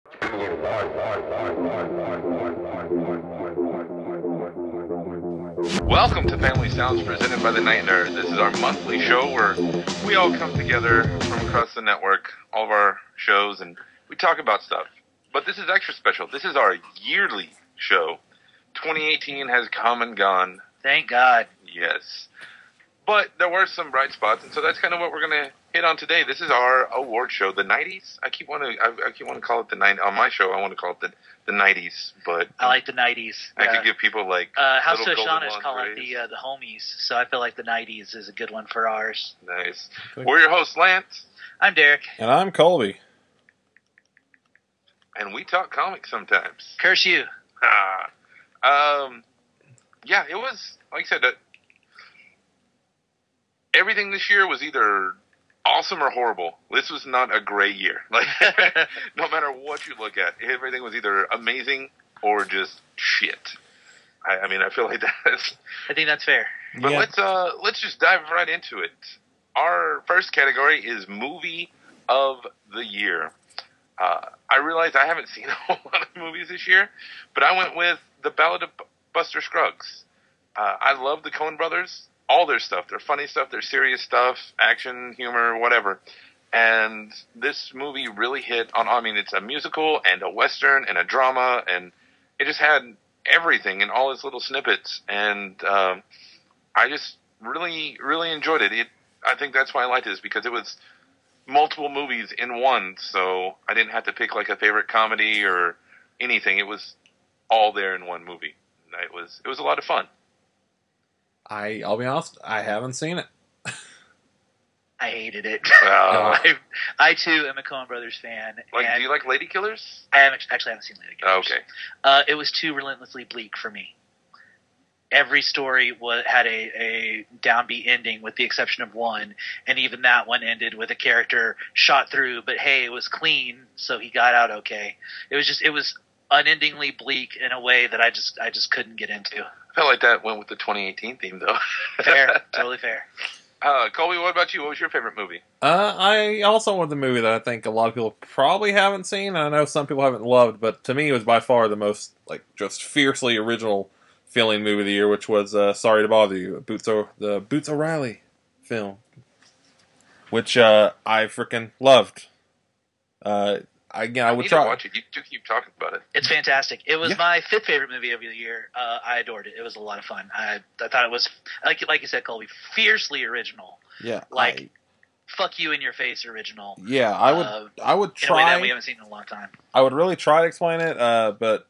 Welcome to Family Sounds presented by the Night Nerd. This is our monthly show where we all come together from across the network, all of our shows, and we talk about stuff. But this is extra special. This is our yearly show. 2018 has come and gone. Thank God. Yes. But there were some bright spots, and so that's kind of what we're going to hit on today. This is our award show, the 90s. I keep wanting to call it the 90s. On my show, I want to call it the 90s, but I like the 90s. I could give people like House little of golden Shawnish call it the homies, so I feel like the 90s is a good one for ours. Nice. We're your hosts, Lance. I'm Derek. And I'm Colby. And we talk comics sometimes. Curse you. Yeah, it was, like I said, everything this year was either awesome or horrible. This was not a great year. Like, no matter what you look at, everything was either amazing or just shit. I mean, I feel like that's... I think that's fair. But let's just dive right into it. Our first category is Movie of the Year. I realize I haven't seen a whole lot of movies this year, but I went with The Ballad of Buster Scruggs. I love the Coen brothers. All their stuff. Their funny stuff, their serious stuff, action, humor, whatever. And this movie really hit on, I mean, it's a musical and a western and a drama, and it just had everything in all its little snippets. And I just really, really enjoyed it. I think that's why I liked it, is because it was multiple movies in one, so I didn't have to pick like a favorite comedy or anything. It was all there in one movie. And it was a lot of fun. I'll be honest, I haven't seen it. I hated it. Wow. I too am a Coen Brothers fan. Do you like Lady Killers? I haven't seen Lady Killers. Okay. It was too relentlessly bleak for me. Every story had a downbeat ending, with the exception of one, and even that one ended with a character shot through. But hey, it was clean, so he got out okay. It was unendingly bleak in a way that I just couldn't get into. I felt like that went with the 2018 theme, though. Fair, totally fair. Colby, what about you? What was your favorite movie? I also went with the movie that I think a lot of people probably haven't seen. I know some people haven't loved, but to me it was by far the most, like, just fiercely original feeling movie of the year, which was Sorry to Bother You, the Boots O'Reilly film, which I freaking loved. I would try to watch it. You keep talking about it. It's fantastic. It was my fifth favorite movie of the year. I adored it. It was a lot of fun. I thought it was, like you said, Colby, fiercely original. Yeah, fuck you in your face original. Yeah, I would try. In a way that we haven't seen in a long time. I would really try to explain it, but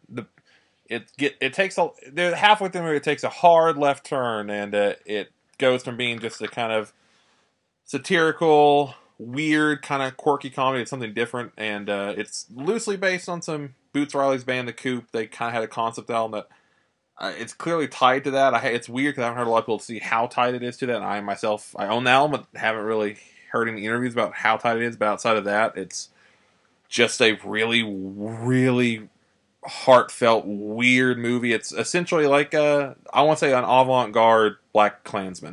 it takes halfway through the movie, it takes a hard left turn, and it goes from being just a kind of satirical, weird, kind of quirky comedy to something different, and it's loosely based on some Boots Riley's band, The Coop. They kind of had a concept album that it's clearly tied to that. It's weird because I haven't heard a lot of people see how tight it is to that, and I own the album, but haven't really heard any interviews about how tight it is, but outside of that, it's just a really, really heartfelt, weird movie. It's essentially like I want to say an avant-garde Black Klansman.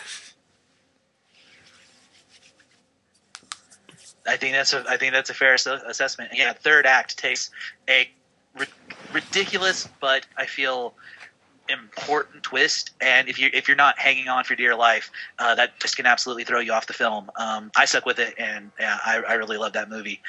I think that's a fair assessment. Yeah, third act takes a ridiculous, but I feel important twist, and if you're not hanging on for dear life, that just can absolutely throw you off the film. I stuck with it, and yeah, I really love that movie.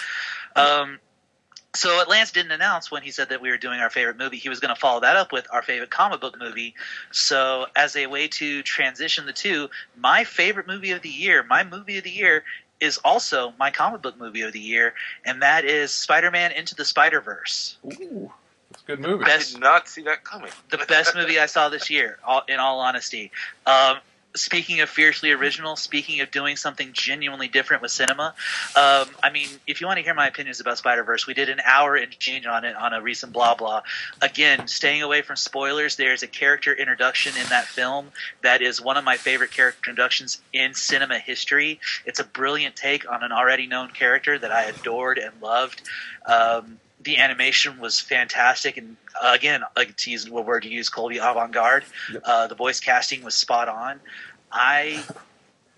So Lance didn't announce when he said that we were doing our favorite movie, he was going to follow that up with our favorite comic book movie. So as a way to transition the two, my favorite movie of the year, my movie of the year, is also my comic book movie of the year, and that is Spider-Man Into the Spider-Verse. Ooh, that's a good movie. I did not see that coming. The best movie I saw this year, in all honesty. Speaking of fiercely original, speaking of doing something genuinely different with cinema, I mean, if you want to hear my opinions about Spider-Verse, we did an hour and change on it on a recent blah blah. Again, staying away from spoilers, there's a character introduction in that film that is one of my favorite character introductions in cinema history. It's a brilliant take on an already known character that I adored and loved. The animation was fantastic, and again, to use what word you use, Colby, avant-garde. Yep. The voice casting was spot on. I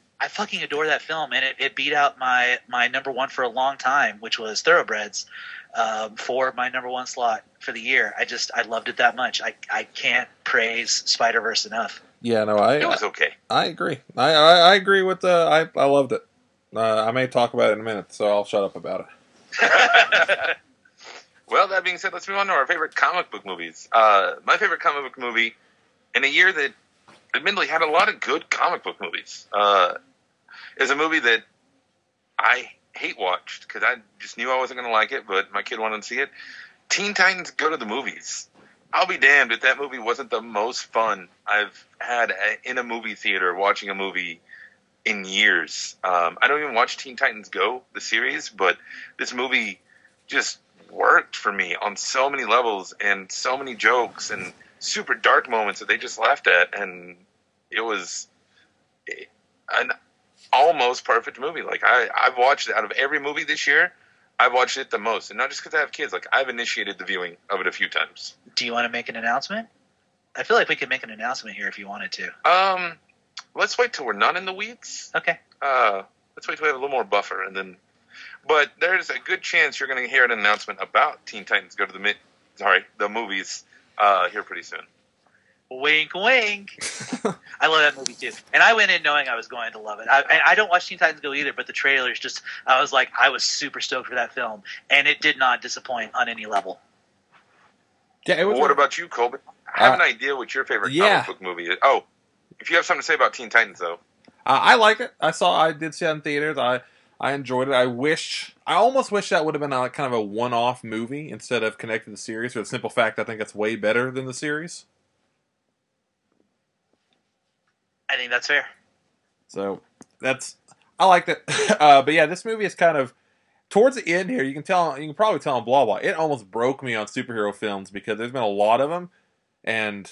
fucking adore that film, and it beat out my number one for a long time, which was Thoroughbreds. for my number one slot for the year. I loved it that much. I can't praise Spider-Verse enough. Yeah, no, It was okay. I agree. I agree with I loved it. I may talk about it in a minute, so I'll shut up about it. Well, that being said, let's move on to our favorite comic book movies. My favorite comic book movie in a year that admittedly had a lot of good comic book movies is a movie that I hate watched because I just knew I wasn't going to like it, but my kid wanted to see it. Teen Titans Go to the Movies. I'll be damned if that movie wasn't the most fun I've had in a movie theater watching a movie in years. I don't even watch Teen Titans Go, the series, but this movie just worked for me on so many levels and so many jokes and super dark moments that they just laughed at, and it was an almost perfect movie. Like I've watched it out of every movie this year. I've watched it the most, and not just because I have kids. Like I've initiated the viewing of it a few times. Do you want to make an announcement? I feel like we could make an announcement here if you wanted to. Let's wait till we're not in the weeds. Okay. Let's wait till we have a little more buffer, and then. But there's a good chance you're going to hear an announcement about Teen Titans Go to the movies here pretty soon. Wink, wink. I love that movie too, and I went in knowing I was going to love it. I don't watch Teen Titans Go either, but the trailers I was super stoked for that film, and it did not disappoint on any level. Yeah, what about you, Colby? I have an idea what your favorite comic book movie is. Oh, if you have something to say about Teen Titans, though. I liked it. I did see it in theaters. I enjoyed it. I almost wish that would have been kind of a one-off movie instead of connected to the series, for the simple fact I think it's way better than the series. I think that's fair. So I liked it. But yeah, this movie is kind of towards the end here. You can probably tell on Blah Blah. It almost broke me on superhero films because there's been a lot of them, and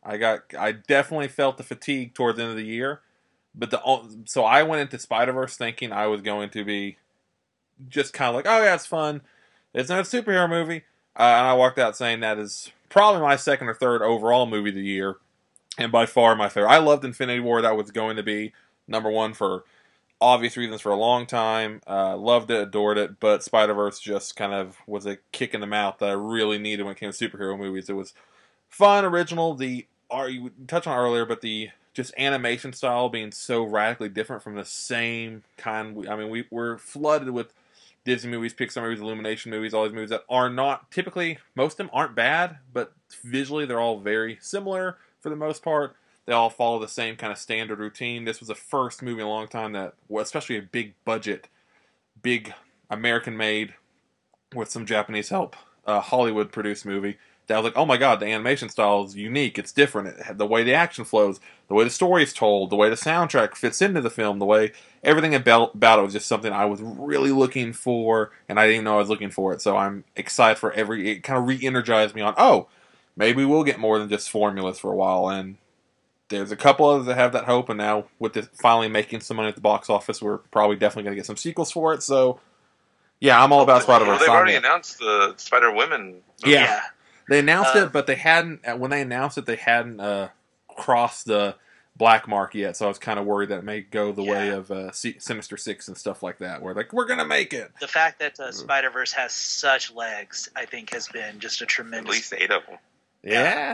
I definitely felt the fatigue towards the end of the year. But so I went into Spider-Verse thinking I was going to be just kind of like, oh yeah, it's fun. It's not a superhero movie. And I walked out saying that is probably my second or third overall movie of the year. And by far my favorite. I loved Infinity War. That was going to be number one for obvious reasons for a long time. Loved it, adored it. But Spider-Verse just kind of was a kick in the mouth that I really needed when it came to superhero movies. It was fun, original. You touched on it earlier, but the just animation style being so radically different from the same kind. I mean, we're flooded with Disney movies, Pixar movies, Illumination movies, all these movies that are not typically, most of them aren't bad, but visually they're all very similar for the most part. They all follow the same kind of standard routine. This was the first movie in a long time that, especially a big budget, big American made with some Japanese help, Hollywood produced movie. That was like, oh my god, the animation style is unique. It's different. It had the way the action flows, the way the story is told, the way the soundtrack fits into the film, the way everything about it was just something I was really looking for, and I didn't even know I was looking for it. So I'm excited for it kind of re-energized me on, oh, maybe we'll get more than just formulas for a while. And there's a couple others that have that hope, and now with it finally making some money at the box office, we're probably definitely going to get some sequels for it. So, yeah, I'm all about Spider-Verse. Well, they've already announced the Spider-Women movie. Yeah. They announced it, but they hadn't. When they announced it, they hadn't crossed the black mark yet. So I was kind of worried that it may go the way of Sinister Six and stuff like that, where like we're gonna make it. The fact that Spider-Verse has such legs, I think, has been just a tremendous. At least 8 of them. Yeah.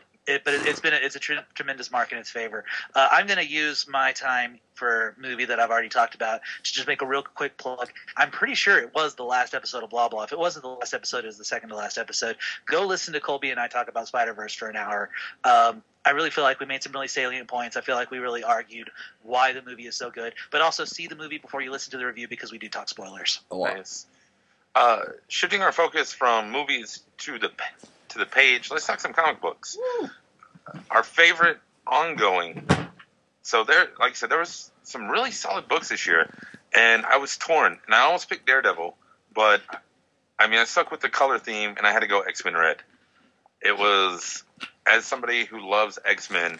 It's a tremendous mark in its favor. I'm going to use my time for a movie that I've already talked about to just make a real quick plug. I'm pretty sure it was the last episode of Blah Blah. If it wasn't the last episode, it was the second to last episode. Go listen to Colby and I talk about Spider-Verse for an hour. I really feel like we made some really salient points. I feel like we really argued why the movie is so good. But also see the movie before you listen to the review because we do talk spoilers. Nice. Shifting our focus from movies to the page, let's talk some comic books. Woo. Our favorite ongoing. So like I said, there was some really solid books this year, and I was torn. And I almost picked Daredevil, but I mean, I stuck with the color theme, and I had to go X-Men Red. It was, as somebody who loves X-Men,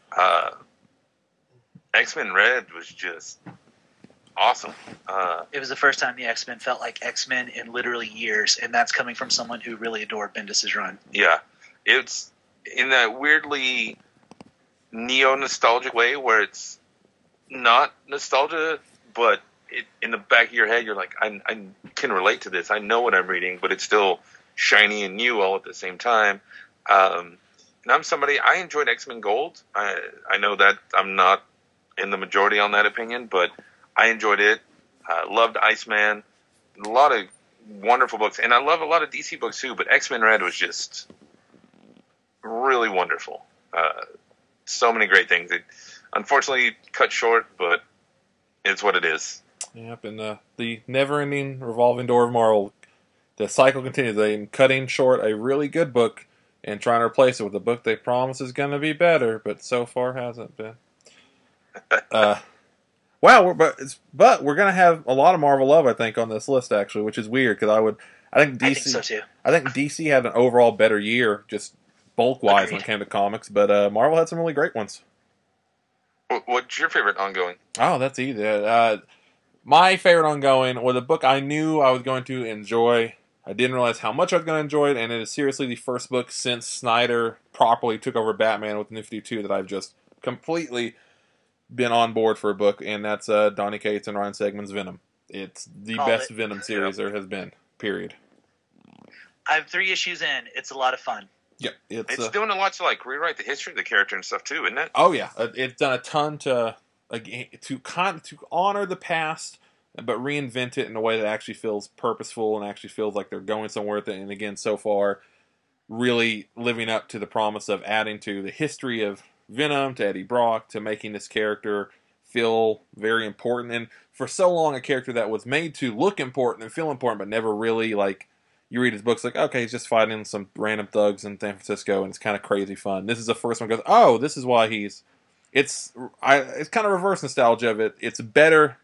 X-Men Red was just awesome. It was the first time the X-Men felt like X-Men in literally years, and that's coming from someone who really adored Bendis' run. Yeah. It's in that weirdly neo-nostalgic way where it's not nostalgia, but in the back of your head, you're like, I can relate to this. I know what I'm reading, but it's still shiny and new all at the same time. And I'm somebody, I enjoyed X-Men Gold. I know that I'm not in the majority on that opinion, but I enjoyed it. Loved Iceman. A lot of wonderful books. And I love a lot of DC books too, but X-Men Red was just really wonderful. So many great things. It unfortunately cut short, but it's what it is. Yep, and the never-ending revolving door of Marvel, the cycle continues. They're cutting short a really good book and trying to replace it with a book they promise is going to be better, but so far hasn't been. Wow, but we're going to have a lot of Marvel love, I think, on this list actually, which is weird because I think DC. I think so too. I think DC had an overall better year, just bulk-wise when it came to comics, but Marvel had some really great ones. What's your favorite ongoing? Oh, that's easy. My favorite ongoing was a book I knew I was going to enjoy. I didn't realize how much I was going to enjoy it, and it is seriously the first book since Snyder properly took over Batman with New 52 that I've just completely been on board for a book, and that's Donny Cates and Ryan Stegman's Venom. It's the best Venom series there has been, period. I have 3 issues in. It's a lot of fun. Yeah, it's doing a lot to like rewrite the history of the character and stuff too, isn't it? Oh yeah, it's done a ton to honor the past, but reinvent it in a way that actually feels purposeful and actually feels like they're going somewhere with it. And again, so far, really living up to the promise of adding to the history of Venom, to Eddie Brock, to making this character feel very important. And for so long, a character that was made to look important and feel important, but never really like. You read his books like, okay, he's just fighting some random thugs in San Francisco, and it's kind of crazy fun. This is the first one goes, oh, this is why he's. It's kind of reverse nostalgia of it. It's better.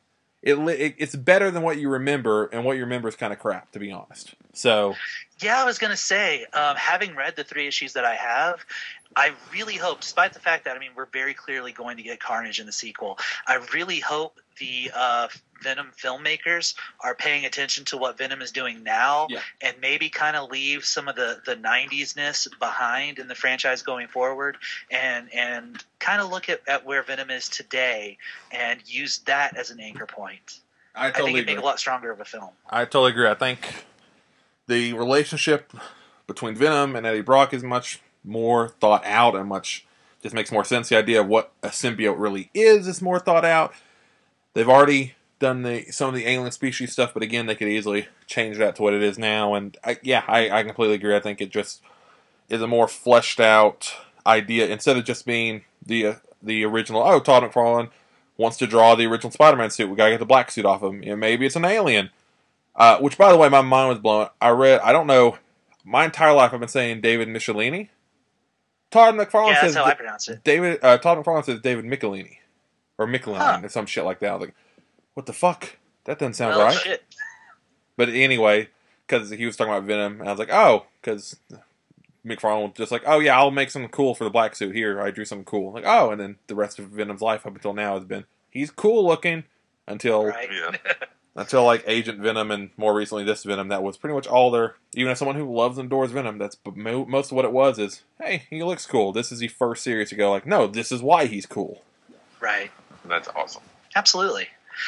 It's better than what you remember, and what you remember is kind of crap, to be honest. So. Yeah, I was going to say, having read the 3 issues that I have, I really hope, despite the fact that, we're very clearly going to get Carnage in the sequel, I really hope the Venom filmmakers are paying attention to what Venom is doing now, and maybe kind of leave some of the 90s-ness behind in the franchise going forward, and kind of look at where Venom is today and use that as an anchor point. I think it'd make a lot stronger of a film. I totally agree. I think the relationship between Venom and Eddie Brock is much more thought out and much just makes more sense. The idea of what a symbiote really is more thought out. They've already done some of the alien species stuff, but again, they could easily change that to what it is now. And I completely agree. I think it just is a more fleshed out idea instead of just being the original. Oh, Todd McFarlane wants to draw the original Spider-Man suit. We gotta get the black suit off him. Maybe it's an alien. Which, by the way, my mind was blown. I don't know, my entire life I've been saying David Michelini. Todd McFarlane says... that's how I pronounce it. Todd McFarlane says David Michelini. Or Michelin, or some shit like that. I was like, what the fuck? That doesn't sound right. Shit. But anyway, because he was talking about Venom, and I was like, oh, because McFarlane was just like, oh yeah, I'll make something cool for the black suit. Here, I drew something cool. Like, oh, and then the rest of Venom's life up until now has been, he's cool looking until... Right. Until like Agent Venom and more recently this Venom, that was pretty much all there. Even as someone who loves and adores Venom, that's most of what it was is, hey, he looks cool. This is the first series to go like, no, this is why he's cool. Right. That's awesome. Absolutely.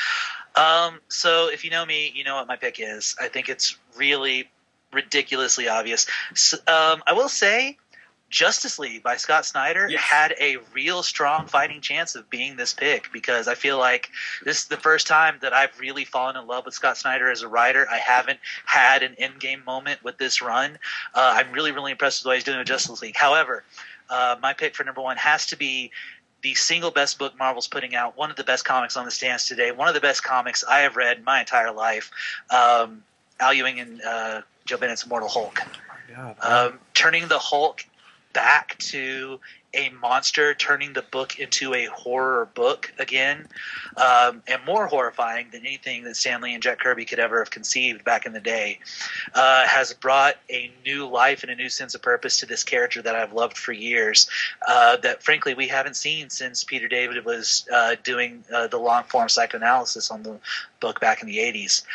So if you know me, you know what my pick is. I think it's really ridiculously obvious. So, I will say, Justice League by Scott Snyder had a real strong fighting chance of being this pick because I feel like this is the first time that I've really fallen in love with Scott Snyder as a writer. I haven't had an endgame moment with this run. I'm really, really impressed with what he's doing with Justice League. However, my pick for number 1 has to be the single best book Marvel's putting out, one of the best comics on the stands today, one of the best comics I have read in my entire life, Al Ewing and Joe Bennett's Immortal Hulk. Oh my God. Turning the Hulk back to a monster, turning the book into a horror book again, and more horrifying than anything that Stan Lee and Jack Kirby could ever have conceived back in the day, has brought a new life and a new sense of purpose to this character that I've loved for years, that frankly we haven't seen since Peter David was doing the long-form psychoanalysis on the book back in the 80s.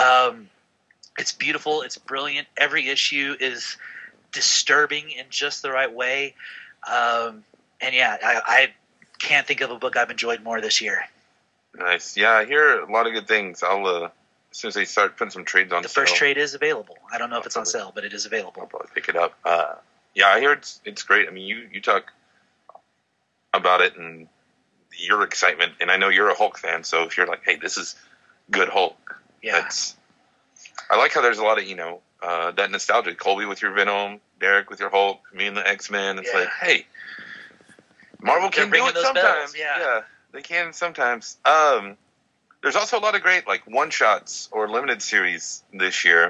It's beautiful. It's brilliant. Every issue is disturbing in just the right way. And yeah, I can't think of a book I've enjoyed more this year. Nice. Yeah, I hear a lot of good things. I'll as soon as they start putting some trades on The sale, first trade is available. I don't know if it's on sale, but it is I'll available. probably pick it up. Yeah, I hear it's great. I mean, you talk about it and your excitement, and I know you're a Hulk fan, so if you're like, hey, this is good Hulk, Yeah. I like how there's a lot of that nostalgia. Colby with your Venom, Derek with your Hulk, me and the X-Men. It's Yeah. like, hey, Marvel They're can do ringing it those sometimes. bells, yeah. They can sometimes. There's also a lot of great like one shots or limited series this year.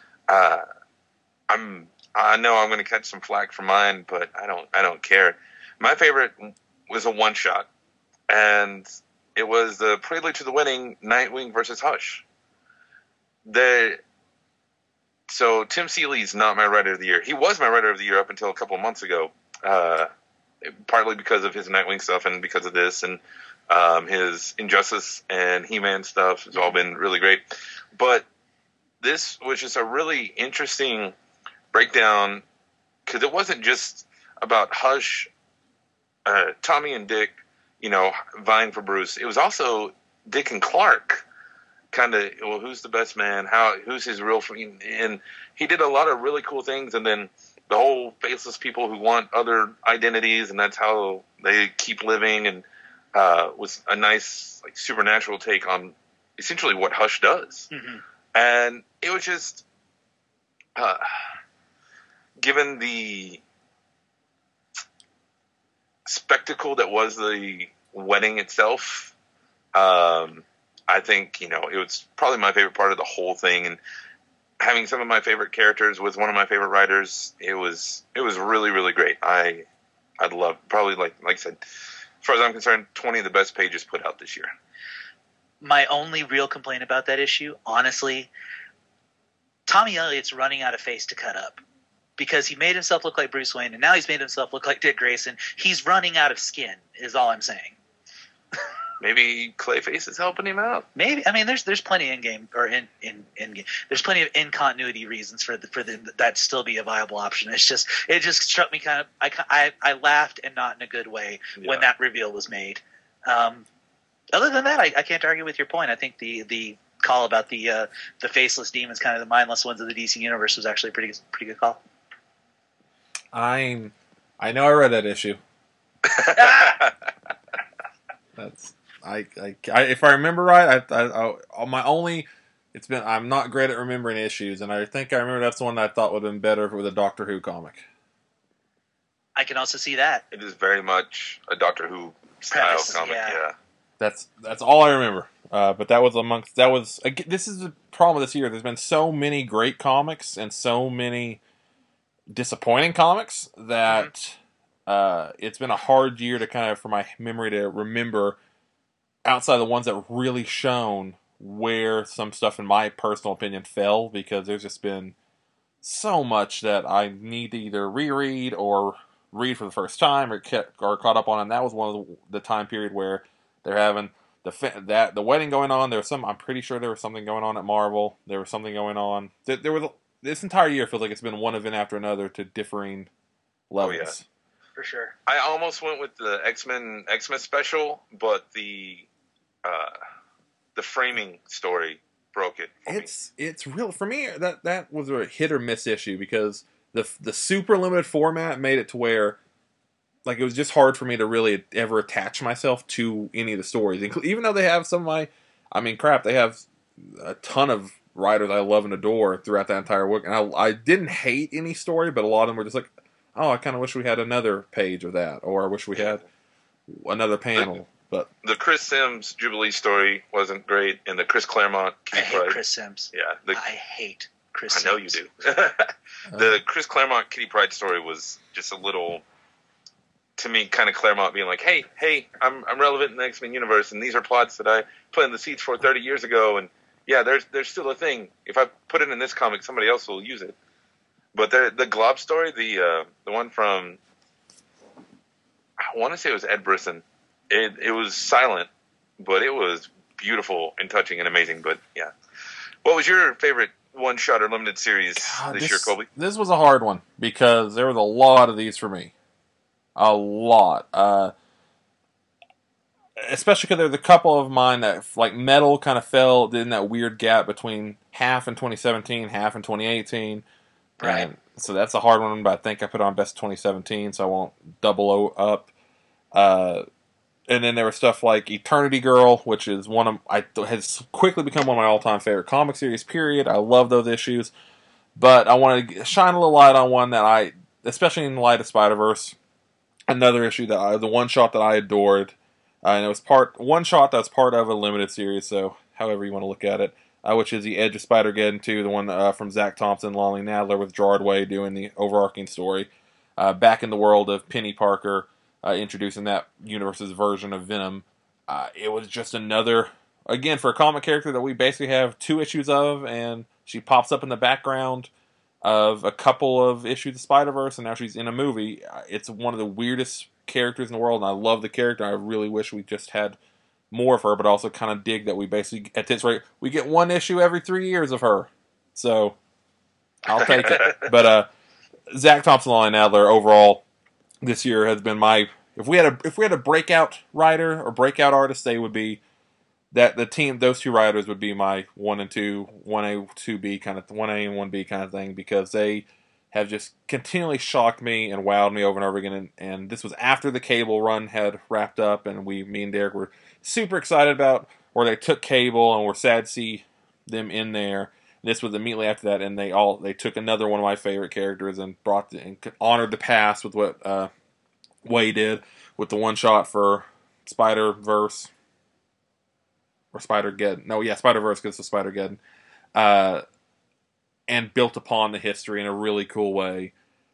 I know I'm going to catch some flack for mine, but I don't care. My favorite was a one shot, and it was the prelude to the wedding, Nightwing versus Hush. So Tim Seeley's not my writer of the year. He was my writer of the year up until a couple of months ago, partly because of his Nightwing stuff and because of this, and his Injustice and He-Man stuff has all been really great. But this was just a really interesting breakdown because it wasn't just about Hush, Tommy and Dick, vying for Bruce. It was also Dick and Clark, kind of, well, who's the best man? Who's his real friend? And he did a lot of really cool things. And then the whole faceless people who want other identities, and that's how they keep living. And was a nice, like, supernatural take on essentially what Hush does. Mm-hmm. And it was just, given the spectacle that was the wedding itself, I think, it was probably my favorite part of the whole thing. And having some of my favorite characters with one of my favorite writers, it was really, really great. I'd love, probably, like I said, as far as I'm concerned, 20 of the best pages put out this year. My only real complaint about that issue, honestly, Tommy Elliott's running out of face to cut up. Because he made himself look like Bruce Wayne, and now he's made himself look like Dick Grayson. He's running out of skin, is all I'm saying. Maybe Clayface is helping him out. Maybe. I mean, there's plenty in game or in there's plenty of in continuity reasons for that still be a viable option. It just struck me kind of. I laughed, and not in a good way, when that reveal was made. Other than that, I can't argue with your point. I think the call about the faceless demons, kind of the mindless ones of the DC universe, was actually a pretty good call. I know I read that issue. That's I if I remember right, I'm not great at remembering issues, and I think I remember that's the one that I thought would have been better with a Doctor Who comic. I can also see that. It is very much a Doctor Who style comic. Yeah. That's all I remember. But this is the problem this year. There's been so many great comics and so many disappointing comics that it's been a hard year to kind of, for my memory to remember, outside of the ones that really shown where some stuff, in my personal opinion, fell, because there's just been so much that I need to either reread or read for the first time or caught up on. And that was one of the time period where they're having the wedding going on. I'm pretty sure there was something going on at Marvel. There was something going on. There was this entire year feels like it's been one event after another to differing levels. Oh, yeah. For sure. I almost went with the X-Men special, but the framing story broke it. It's real for me. That was a hit or miss issue, because the super limited format made it to where, like, it was just hard for me to really ever attach myself to any of the stories. Even though they have they have a ton of writers I love and adore throughout that entire book. And I didn't hate any story, but a lot of them were just like, oh, I kind of wish we had another page of that, or I wish we had another panel. But the Chris Sims Jubilee story wasn't great, and the Chris Claremont I hate Chris Sims. Yeah, I hate Chris Sims. I know you do. The Chris Claremont Kitty Pryde story was just a little, to me, kind of Claremont being like, hey, I'm relevant in the X-Men universe, and these are plots that I planted the seeds for 30 years ago, and yeah, there's still a thing. If I put it in this comic, somebody else will use it. But the Glob story, the one from, I want to say it was Ed Brisson. It was silent, but it was beautiful and touching and amazing. But yeah, what was your favorite one-shot or limited series this year, Colby? This was a hard one, because there was a lot of these for me. A lot. especially because there's a couple of mine that, like, Metal kind of fell in that weird gap between half in 2017, half in 2018. Right. And so that's a hard one, but I think I put on Best 2017, so I won't double up. And then there was stuff like Eternity Girl, which is has quickly become one of my all-time favorite comic series, period. I love those issues. But I wanted to shine a little light on one that especially in the light of Spider-Verse, another issue the one-shot that I adored. And it was one-shot that's part of a limited series, so however you want to look at it, which is the Edge of Spider-Geddon 2, the one from Zach Thompson, Lonnie Nadler, with Gerard Way doing the overarching story. Back in the world of Penny Parker, introducing that universe's version of Venom. It was just another, again, for a comic character that we basically have 2 issues of, and she pops up in the background of a couple of issues of Spider-Verse, and now she's in a movie. It's one of the weirdest characters in the world, and I love the character. I really wish we just had more of her, but also kind of dig that we basically, at this rate, we get 1 issue every 3 years of her. So, I'll take it. But Zach Thompson, Lonnie Nadler, overall, this year has been if we had a breakout writer or breakout artist, they would be those 2 writers would be my 1 and 2, 1A, 2B kind of 1A and 1B kind of thing, because they have just continually shocked me and wowed me over and over again. And this was after the Cable run had wrapped up, and me and Derek were super excited about where they took Cable, and we're sad to see them in there. This was immediately after that, and they took another one of my favorite characters and honored the past with what Way did with the one shot for Spider-Verse or Spider-Geddon. No, yeah, Spider-Verse because it's Spider-Geddon. And built upon the history in a really cool way.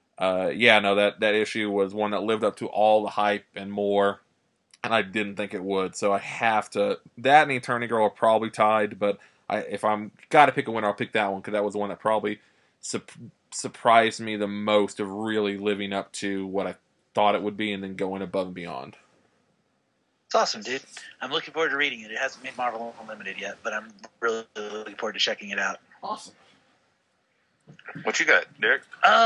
That issue was one that lived up to all the hype and more, and I didn't think it would. So I have to. That and Eternity Girl are probably tied, but if I'm got to pick a winner, I'll pick that one because that was the one that probably surprised me the most of really living up to what I thought it would be and then going above and beyond. It's awesome, dude. I'm looking forward to reading it. It hasn't made Marvel Unlimited yet, but I'm really looking forward to checking it out. Awesome. What you got, Derek?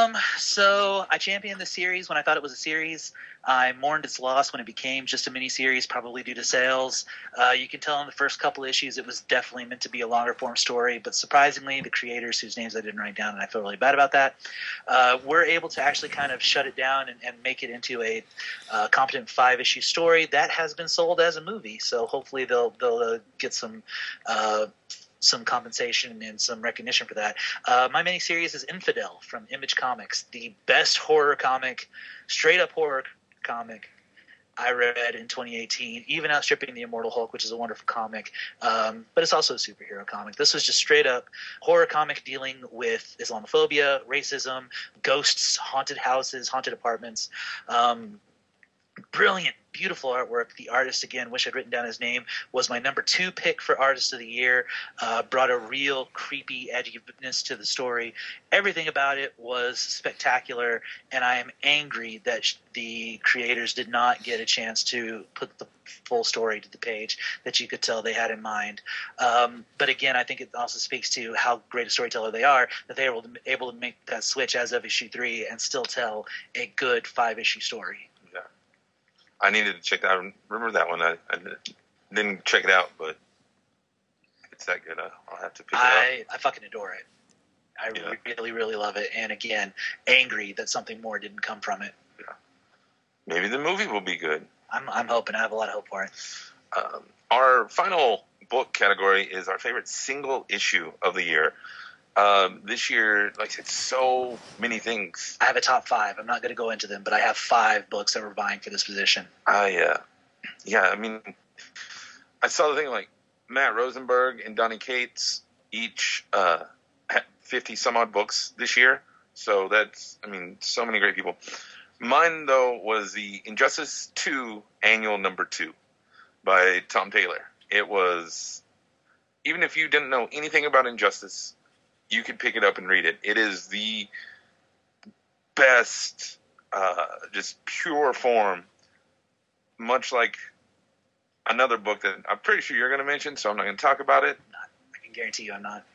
So I championed the series when I thought it was a series. I mourned its loss when it became just a mini-series, probably due to sales. You can tell in the first couple issues it was definitely meant to be a longer-form story, but surprisingly, the creators, whose names I didn't write down, and I feel really bad about that, were able to actually kind of shut it down and make it into a competent 5-issue story that has been sold as a movie. So hopefully they'll get some compensation and some recognition for that. My miniseries is Infidel from Image Comics, the best horror comic, straight-up horror comic I read in 2018, even outstripping The Immortal Hulk, which is a wonderful comic, but it's also a superhero comic. This was just straight-up horror comic dealing with Islamophobia, racism, ghosts, haunted houses, haunted apartments. Brilliant, beautiful artwork. The artist, again, wish I'd written down his name, was my number 2 pick for Artist of the Year. Brought a real creepy edginess to the story. Everything about it was spectacular, and I am angry that the creators did not get a chance to put the full story to the page that you could tell they had in mind. But again, I think it also speaks to how great a storyteller they are, that they were able to make that switch as of issue 3 and still tell a good 5-issue story. I needed to check that out. I remember that one. I didn't check it out, but it's that good. I'll have to pick it up. I fucking adore it. I really, really love it. And again, angry that something more didn't come from it. Yeah. Maybe the movie will be good. I'm hoping. I have a lot of hope for it. Our final book category is our favorite single issue of the year. This year, like I said, so many things. I have a top 5. I'm not going to go into them, but I have 5 books that were vying for this position. I mean, I saw the thing like Matt Rosenberg and Donny Cates each had 50 some odd books this year. So that's, so many great people. Mine, though, was the Injustice 2 Annual Number 2 by Tom Taylor. It was, even if you didn't know anything about Injustice, you could pick it up and read it. It is the best, just pure form, much like another book that I'm pretty sure you're going to mention, so I'm not going to talk about it. I can guarantee you I'm not.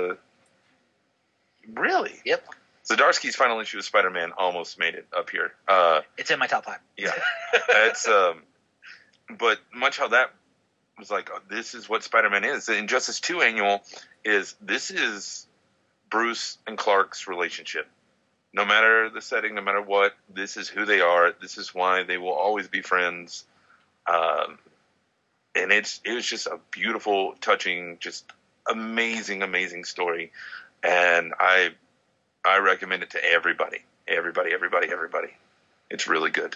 Really? Yep. Zdarsky's final issue of Spider-Man almost made it up here. It's in my top 5. Yeah. It's but much how that was like, oh, this is what Spider-Man is. The Injustice 2 annual this is Bruce and Clark's relationship. No matter the setting, no matter what, this is who they are. This is why they will always be friends. And it was just a beautiful, touching, just amazing, amazing story. And I recommend it to everybody. Everybody. It's really good.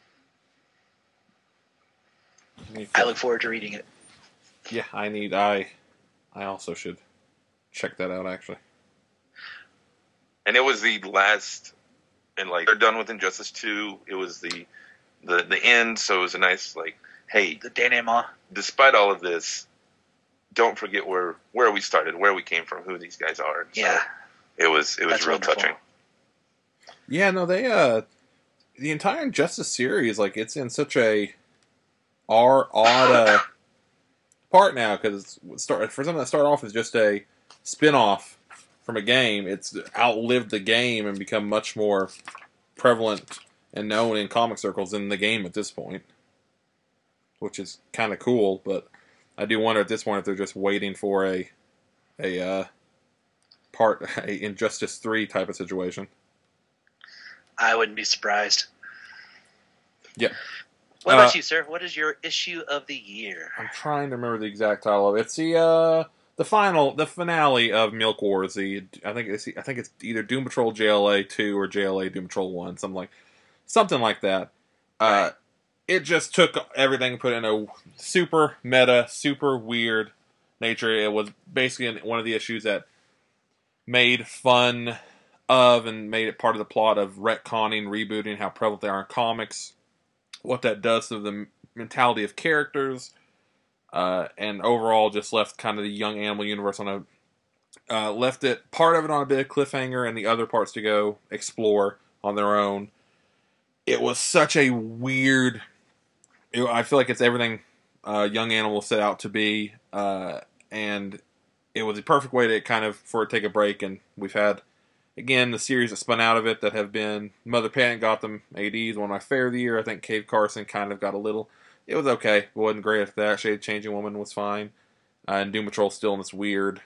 I look forward to reading it. Yeah, I also should check that out, actually. And it was the last, and like they're done with Injustice 2. It was the end, so it was a nice like, hey, the denouement. Despite all of this, don't forget where we started, where we came from, who these guys are. So yeah, it was real wonderful. touching. Yeah, no, they the entire Injustice series, like, it's in such a odd part now, because for something that started off as just a spin-off from a game, it's outlived the game and become much more prevalent and known in comic circles than the game at this point, which is kind of cool. But I do wonder at this point if they're just waiting for a Injustice 3 type of situation. I wouldn't be surprised. Yeah. What about you, sir? What is your issue of the year? I'm trying to remember the exact title of it. It's the finale of Milk Wars. I think it's either Doom Patrol JLA 2 or JLA Doom Patrol 1, something like that. Right. It just took everything and put it in a super meta, super weird nature. It was basically one of the issues that made fun of and made it part of the plot of retconning, rebooting, how prevalent they are in comics, what that does to the mentality of characters, and overall just left kind of the Young Animal universe on left it, part of it on a bit of cliffhanger and the other parts to go explore on their own. It was such a weird, I feel like it's everything Young Animal set out to be, and it was a perfect way to for it to take a break. And we've had, again, the series that spun out of it that have been Mother Panic, Gotham ADs, one of my favorite of the year. I think Cave Carson kind of got a little, it was okay. It wasn't great after that. Shade Changing Woman was fine. And Doom Patrol still in this weird,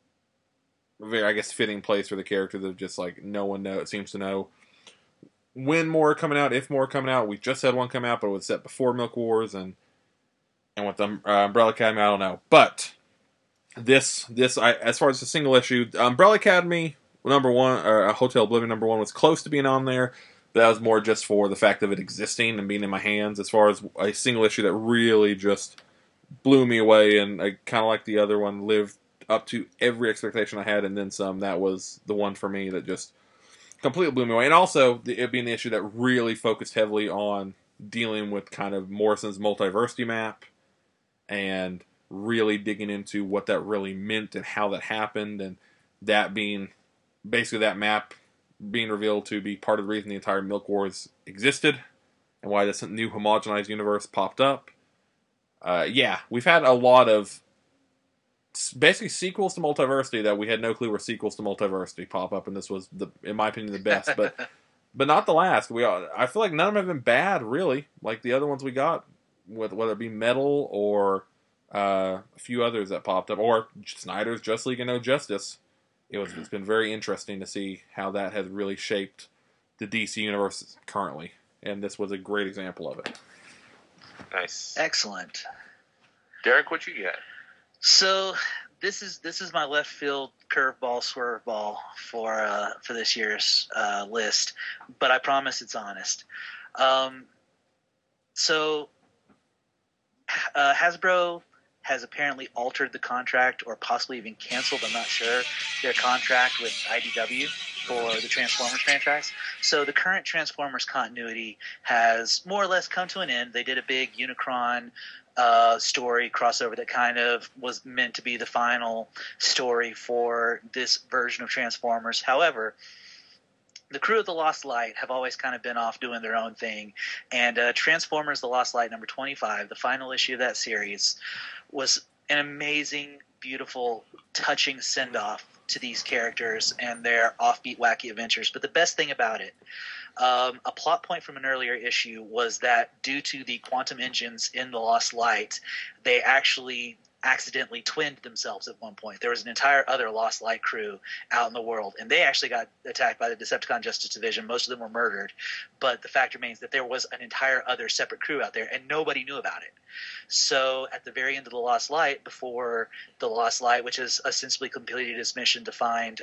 very, I guess, fitting place for the character that just like no one seems to know when more are coming out, if more are coming out. We just had one come out, but it was set before Milk Wars, and with the Umbrella Academy, I don't know. But this as far as the single issue, Umbrella Academy #1, Hotel Oblivion #1 was close to being on there, but that was more just for the fact of it existing and being in my hands. As far as a single issue that really just blew me away, and I kind of like the other one, lived up to every expectation I had, and then some. That was the one for me that just completely blew me away. And also, it being the issue that really focused heavily on dealing with kind of Morrison's multiversity map, and really digging into what that really meant and how that happened, and that being basically that map being revealed to be part of the reason the entire Milk Wars existed, and why this new homogenized universe popped up. Yeah, we've had a lot of basically sequels to Multiversity that we had no clue were sequels to Multiversity pop up, and this was, in my opinion, the best, but not the last. I feel like none of them have been bad, really, like the other ones we got, whether it be Metal or a few others that popped up, or Snyder's Just League and No Justice. It's been very interesting to see how that has really shaped the DC universe currently, and this was a great example of it. Nice. Excellent. Derek, what you got? So this is my left field curveball, swerveball for this year's list, but I promise it's honest. So Hasbro has apparently altered the contract, or possibly even canceled, I'm not sure, their contract with IDW for the Transformers franchise. So the current Transformers continuity has more or less come to an end. They did a big Unicron story crossover that kind of was meant to be the final story for this version of Transformers. However, the crew of the Lost Light have always kind of been off doing their own thing, and Transformers: The Lost Light #25, the final issue of that series, was an amazing, beautiful, touching send-off to these characters and their offbeat, wacky adventures. But the best thing about it, a plot point from an earlier issue was that due to the quantum engines in the Lost Light, they actually accidentally twinned themselves at one point. There was an entire other Lost Light crew out in the world, and they actually got attacked by the Decepticon Justice Division. Most of them were murdered, but the fact remains that there was an entire other separate crew out there, and nobody knew about it. So at the very end of the Lost Light, before the Lost Light, which has ostensibly completed its mission to find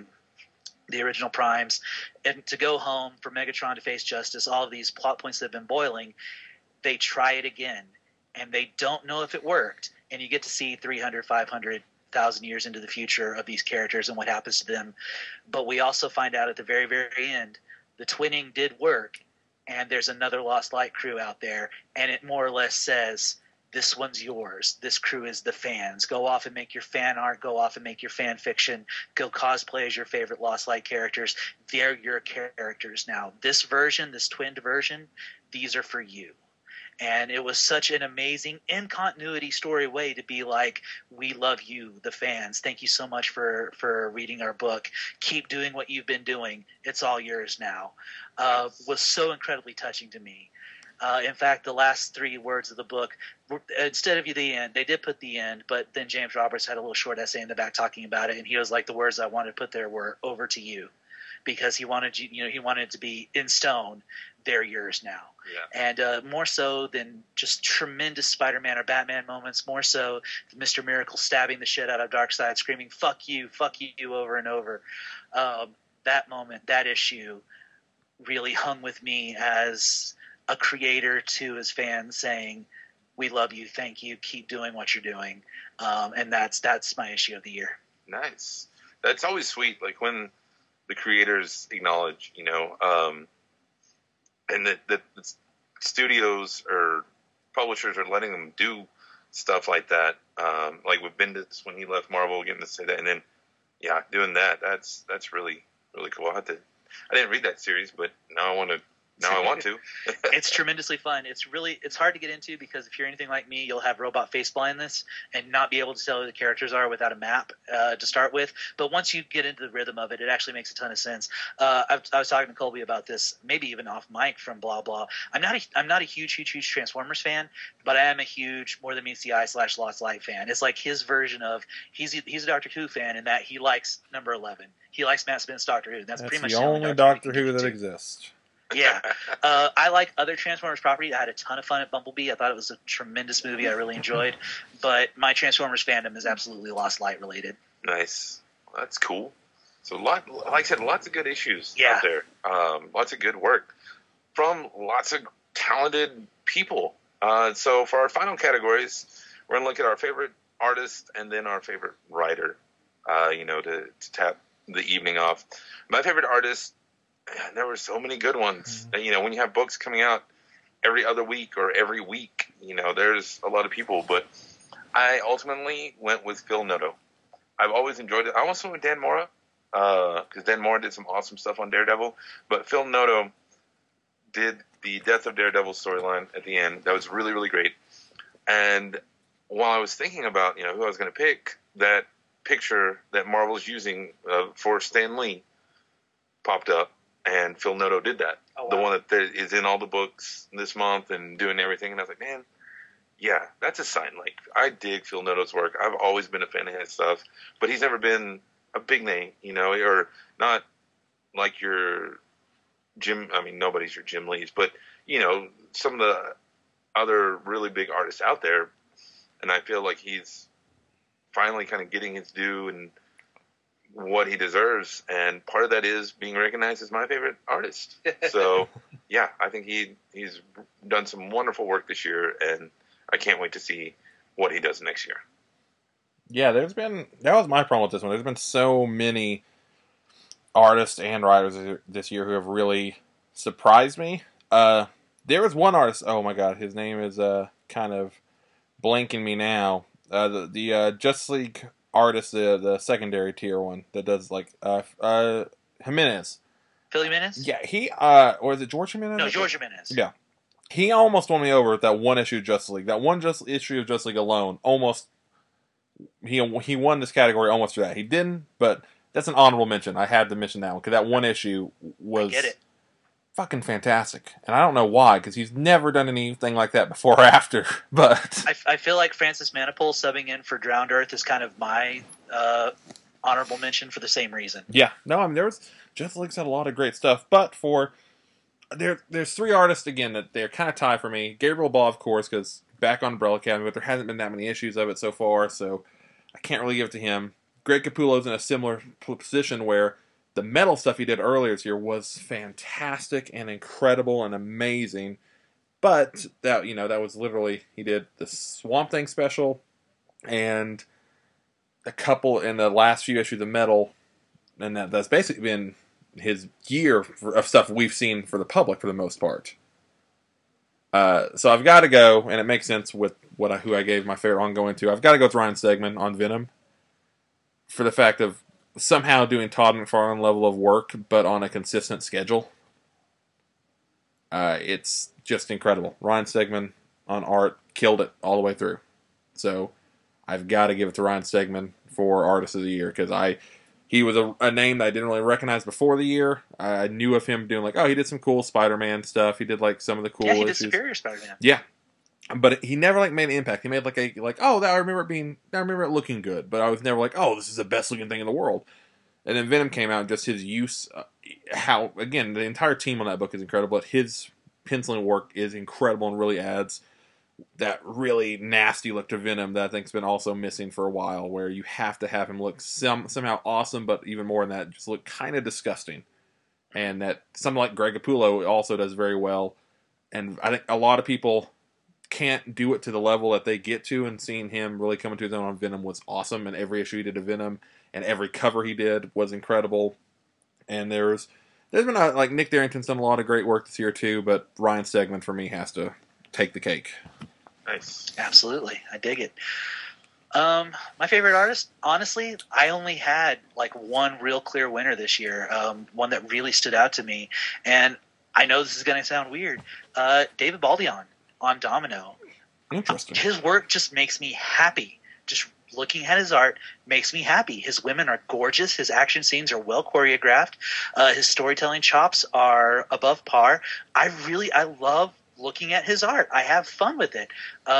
the original Primes, and to go home for Megatron to face justice, all of these plot points that have been boiling, they try it again, and they don't know if it worked. And you get to see 300, 500,000 years into the future of these characters and what happens to them. But we also find out at the very, very end, the twinning did work, and there's another Lost Light crew out there, and it more or less says, this one's yours. This crew is the fans. Go off and make your fan art. Go off and make your fan fiction. Go cosplay as your favorite Lost Light characters. They're your characters now. This version, this twinned version, these are for you. And it was such an amazing in-continuity story way to be like, we love you, the fans. Thank you so much for reading our book. Keep doing what you've been doing. It's all yours now. Was so incredibly touching to me. In fact, the last 3 words of the book, instead of the end, they did put the end, but then James Roberts had a little short essay in the back talking about it, and he was like, the words I wanted to put there were over to you, because he wanted he wanted it to be in stone. They're yours now. Yeah. And more so than just tremendous Spider-Man or Batman moments, more so Mr. Miracle stabbing the shit out of Darkseid, screaming fuck you," over and over. That moment, that issue, really hung with me as a creator to his fans saying, we love you, thank you, keep doing what you're doing. And that's my issue of the year. Nice. That's always sweet, like when the creators acknowledge, and that studios or publishers are letting them do stuff like that. Like with Bendis when he left Marvel, getting to say that, and then doing that. That's really, really cool. I didn't read that series, but now I want to. It's tremendously fun. It's hard to get into because if you're anything like me, you'll have robot face blindness and not be able to tell who the characters are without a map to start with. But once you get into the rhythm of it, it actually makes a ton of sense. I was talking to Colby about this, maybe even off mic from Blah Blah. I'm not a huge Transformers fan, but I am a huge More Than Meets the Eye / Lost Light fan. It's like his version of he's a Doctor Who fan in that he likes number 11. He likes Matt Smith's Doctor Who. That's pretty much the only Doctor Who that exists. Yeah. I like other Transformers property. I had a ton of fun at Bumblebee. I thought it was a tremendous movie I really enjoyed. But my Transformers fandom is absolutely Lost Light related. Nice. Well, that's cool. So, like I said, lots of good issues out there. Lots of good work from lots of talented people. So for our final categories, we're going to look at our favorite artist and then our favorite writer, to tap the evening off. My favorite artist, there were so many good ones. Mm-hmm. When you have books coming out every other week or every week, there's a lot of people. But I ultimately went with Phil Noto. I've always enjoyed it. I almost went with Dan Mora because Dan Mora did some awesome stuff on Daredevil. But Phil Noto did the Death of Daredevil storyline at the end. That was really, really great. And while I was thinking about who I was going to pick, that picture that Marvel's using for Stan Lee popped up. And Phil Noto did that. Oh, wow. The one that is in all the books this month and doing everything. And I was like, man, yeah, that's a sign. Like, I dig Phil Noto's work. I've always been a fan of his stuff. But he's never been a big name, or not like your Jim. I mean, nobody's your Jim Lees. But, some of the other really big artists out there. And I feel like he's finally kind of getting his due and what he deserves, and part of that is being recognized as my favorite artist. So, yeah, I think he's done some wonderful work this year, and I can't wait to see what he does next year. Yeah, that was my problem with this one. There's been so many artists and writers this year who have really surprised me. There was one artist, oh my god, his name is kind of blanking me now. The Justice League artist, the secondary tier one that does like Jimenez. Phil Jimenez? Yeah, he or is it George Jimenez? No, George Jimenez. Yeah. He almost won me over with that one issue of Justice League. That one issue of Justice League alone almost he won this category almost for that. He didn't, but that's an honorable mention. I had to mention that one because that one issue was I get it. fucking fantastic, and I don't know why because he's never done anything like that before or after. But I feel like Francis Manipul subbing in for Drowned Earth is kind of my honorable mention for the same reason. yeah, no, I mean Jeff Leake's had a lot of great stuff, but there's three artists again that they're kind of tied for me. Gabriel Ball, of course, because back on Umbrella Academy, but there hasn't been that many issues of it so far, so I can't really give it to him. Greg Capullo's in a similar position where the metal stuff he did earlier this year was fantastic and incredible and amazing, but that was literally he did the Swamp Thing special and a couple in the last few issues of metal, and that's basically been his year of stuff we've seen for the public for the most part. So I've got to go, and it makes sense with who I gave my favorite ongoing to. I've got to go with Ryan Stegman on Venom for the fact of somehow doing Todd McFarlane level of work, but on a consistent schedule. It's just incredible. Ryan Stegman on art killed it all the way through. So I've got to give it to Ryan Stegman for Artist of the Year because he was a name that I didn't really recognize before the year. I knew of him doing he did some cool Spider-Man stuff. He did some of the cool he issues. did Superior Spider-Man. Yeah. But he never made an impact. He made I remember it looking good, but I was never this is the best looking thing in the world. And then Venom came out and just his use, the entire team on that book is incredible, but his penciling work is incredible and really adds that really nasty look to Venom that I think's been also missing for a while, where you have to have him look somehow awesome, but even more than that, just look kind of disgusting. And that something like Greg Capullo also does very well. And I think a lot of people can't do it to the level that they get to, and seeing him really coming to his own on Venom was awesome, and every issue he did of Venom and every cover he did was incredible. And there's been Nick Darrington's done a lot of great work this year too, but Ryan Stegman for me has to take the cake. Nice. Absolutely. I dig it. My favorite artist, honestly, I only had one real clear winner this year, one that really stood out to me, and I know this is going to sound weird. David Baldeón on Domino. Interesting. His work just makes me happy. Just looking at his art makes me happy. His women are gorgeous. His action scenes are well choreographed. His storytelling chops are above par. I love looking at his art. I have fun with it.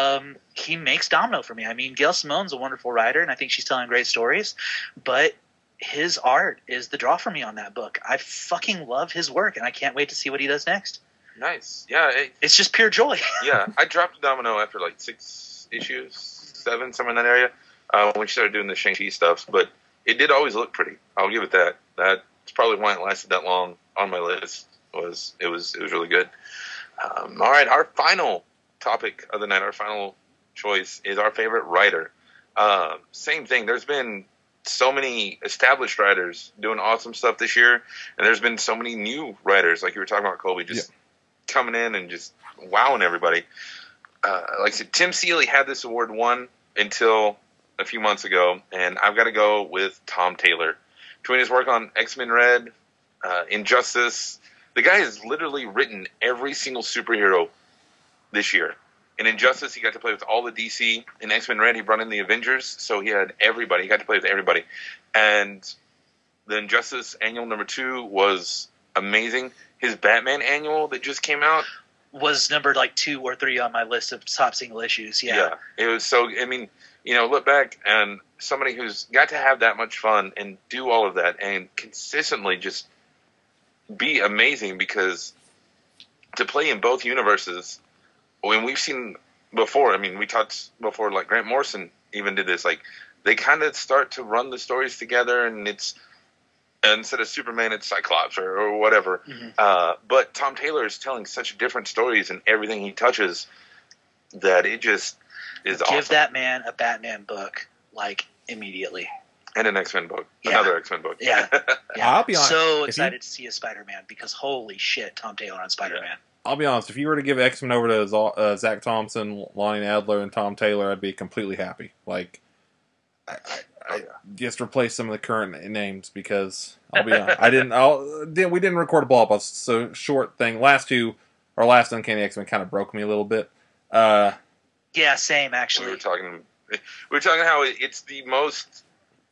He makes Domino for me. I mean, Gail Simone's a wonderful writer, and I think she's telling great stories, but his art is the draw for me on that book. I fucking love his work, and I can't wait to see what he does next. Nice. Yeah. It's just pure joy. Yeah. I dropped Domino after 6 issues, 7, somewhere in that area, when she started doing the Shang-Chi stuff, but it did always look pretty. I'll give it that. That's probably why it lasted that long on my list. It was really good. All right, our final topic of the night, our final choice is our favorite writer. Same thing. There's been so many established writers doing awesome stuff this year, and there's been so many new writers, like you were talking about, Colby, just coming in and just wowing everybody. Like I said, Tim Seeley had this award won until a few months ago, and I've got to go with Tom Taylor. Between his work on X-Men Red, Injustice, the guy has literally written every single superhero this year. In Injustice, he got to play with all the DC. In X-Men Red, he brought in the Avengers, so he had everybody. He got to play with everybody. And the Injustice Annual number 2 was amazing. His Batman Annual that just came out was numbered 2 or 3 on my list of top single issues. Yeah. It was so, look back, and somebody who's got to have that much fun and do all of that and consistently just be amazing, because to play in both universes, when we've seen before, we talked before, Grant Morrison even did this, they kind of start to run the stories together, and it's, instead of Superman, it's Cyclops or whatever. Mm-hmm. But Tom Taylor is telling such different stories in everything he touches that it just is awesome. Give that man a Batman book, immediately. And an X-Men book. Yeah. Another X-Men book. Yeah. I'll be honest. So excited to see a Spider-Man, because holy shit, Tom Taylor on Spider-Man. Yeah. I'll be honest. If you were to give X-Men over to Zach Thompson, Lonnie Adler, and Tom Taylor, I'd be completely happy. I just replace some of the current names, because I'll be honest. We didn't record a blow-up, so short thing. Last Uncanny X-Men kind of broke me a little bit. Yeah, same, actually. We were talking We're talking how it's the most